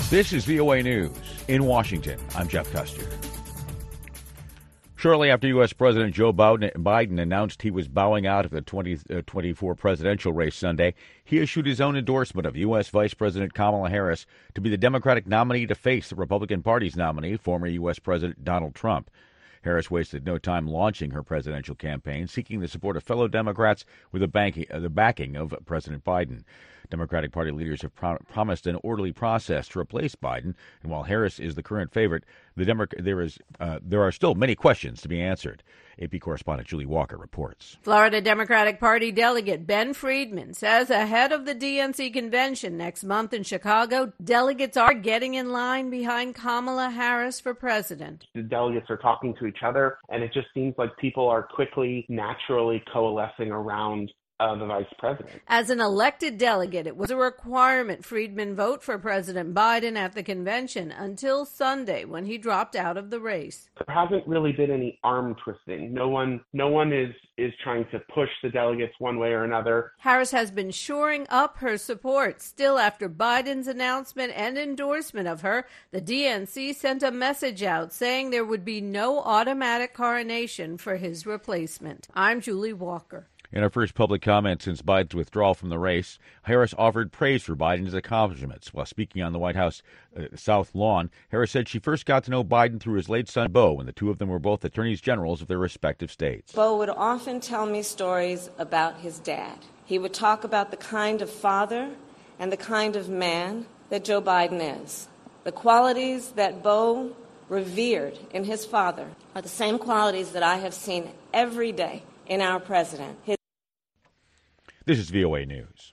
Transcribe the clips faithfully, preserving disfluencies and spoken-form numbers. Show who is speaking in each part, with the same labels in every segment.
Speaker 1: This is V O A News. In Washington, I'm Jeff Custer. Shortly after U S. President Joe Biden announced he was bowing out of the twenty twenty-four presidential race Sunday, he issued his own endorsement of U S. Vice President Kamala Harris to be the Democratic nominee to face the Republican Party's nominee, former U S. President Donald Trump. Harris wasted no time launching her presidential campaign, seeking the support of fellow Democrats with the, banking, uh, the backing of President Biden. Democratic Party leaders have pro- promised an orderly process to replace Biden, and while Harris is the current favorite, the Demo- there is uh, there are still many questions to be answered. A P correspondent Julie Walker reports.
Speaker 2: Florida Democratic Party delegate Ben Friedman says ahead of the D N C convention next month in Chicago, delegates are getting in line behind Kamala Harris for president.
Speaker 3: The delegates are talking to each other, and it just seems like people are quickly, naturally coalescing around Uh, the vice president.
Speaker 2: As an elected delegate, it was a requirement Friedman vote for President Biden at the convention until Sunday when he dropped out of the race.
Speaker 3: There hasn't really been any arm twisting. No one no one is, is trying to push the delegates one way or another.
Speaker 2: Harris has been shoring up her support. Still, after Biden's announcement and endorsement of her, the D N C sent a message out saying there would be no automatic coronation for his replacement. I'm Julie Walker.
Speaker 1: In her first public comment since Biden's withdrawal from the race, Harris offered praise for Biden's accomplishments. While speaking on the White House uh, South Lawn, Harris said she first got to know Biden through his late son, Beau, when the two of them were both attorneys generals of their respective states.
Speaker 4: Beau would often tell me stories about his dad. He would talk about the kind of father and the kind of man that Joe Biden is. The qualities that Beau revered in his father are the same qualities that I have seen every day in our president. His
Speaker 1: This is V O A News.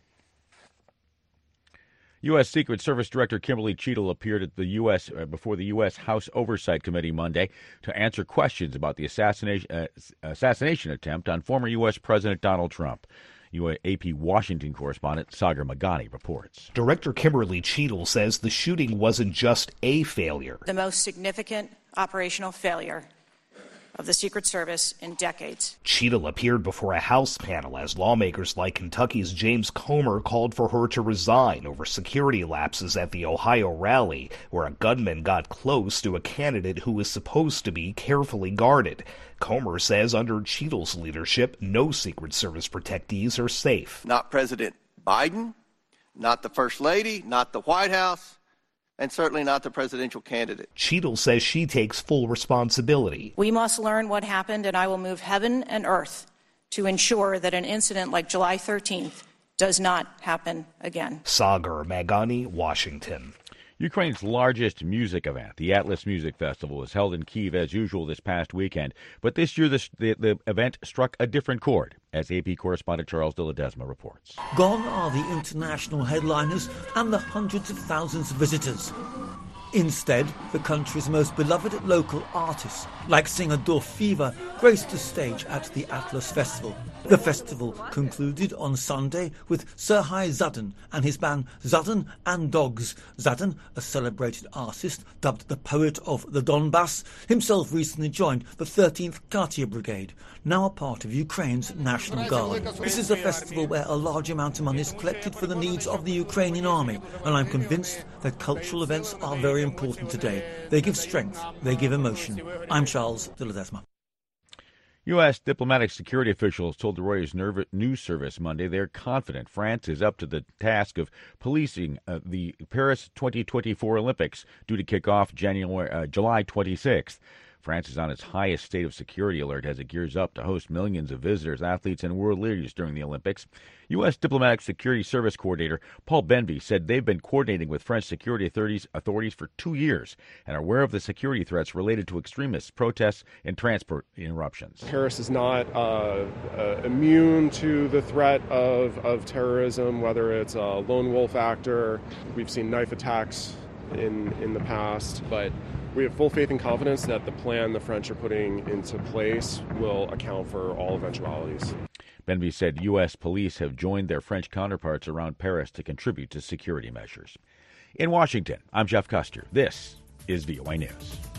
Speaker 1: U S. Secret Service Director Kimberly Cheadle appeared at the U S uh, before the U S. House Oversight Committee Monday to answer questions about the assassination uh, assassination attempt on former U S. President Donald Trump. A P Washington correspondent Sagar Magani reports.
Speaker 5: Director Kimberly Cheadle says the shooting wasn't just a failure.
Speaker 6: The most significant operational failure of the Secret Service in decades.
Speaker 5: Cheadle appeared before a House panel as lawmakers like Kentucky's James Comer called for her to resign over security lapses at the Ohio rally, where a gunman got close to a candidate who was supposed to be carefully guarded. Comer says under Cheadle's leadership, no Secret Service protectees are safe.
Speaker 7: Not President Biden, not the First Lady, not the White House, and certainly not the presidential candidate.
Speaker 5: Cheadle says she takes full responsibility.
Speaker 6: We must learn what happened, and I will move heaven and earth to ensure that an incident like July thirteenth does not happen again.
Speaker 5: Sagar Magani, Washington.
Speaker 1: Ukraine's largest music event, the Atlas Music Festival, was held in Kyiv as usual this past weekend. But this year, the, the, the event struck a different chord, as A P correspondent Charles de Ledesma reports.
Speaker 8: Gone are the international headliners and the hundreds of thousands of visitors. Instead, the country's most beloved local artists, like singer Dorfiva, graced the stage at the Atlas Festival. The festival concluded on Sunday with Serhii Zadon and his band Zadon and Dogs. Zadon, a celebrated artist dubbed the poet of the Donbass, himself recently joined the thirteenth Katia Brigade, now a part of Ukraine's National Guard. This is a festival where a large amount of money is collected for the needs of the Ukrainian army, and I'm convinced that cultural events are very important today. They give strength, they give emotion. I'm Charles de Ledesma.
Speaker 1: U S diplomatic security officials told the Reuters news service Monday they're confident France is up to the task of policing uh, the Paris twenty twenty-four Olympics, due to kick off January, uh, July twenty-sixth. France is on its highest state of security alert as it gears up to host millions of visitors, athletes, and world leaders during the Olympics. U S. Diplomatic Security Service Coordinator Paul Benvie said they've been coordinating with French security authorities, authorities for two years and are aware of the security threats related to extremists, protests, and transport interruptions.
Speaker 9: Paris is not uh, uh, immune to the threat of, of terrorism, whether it's a lone wolf actor. We've seen knife attacks in, in the past, but we have full faith and confidence that the plan the French are putting into place will account for all eventualities.
Speaker 1: Benvie said U S police have joined their French counterparts around Paris to contribute to security measures. In Washington, I'm Jeff Custer. This is V O A News.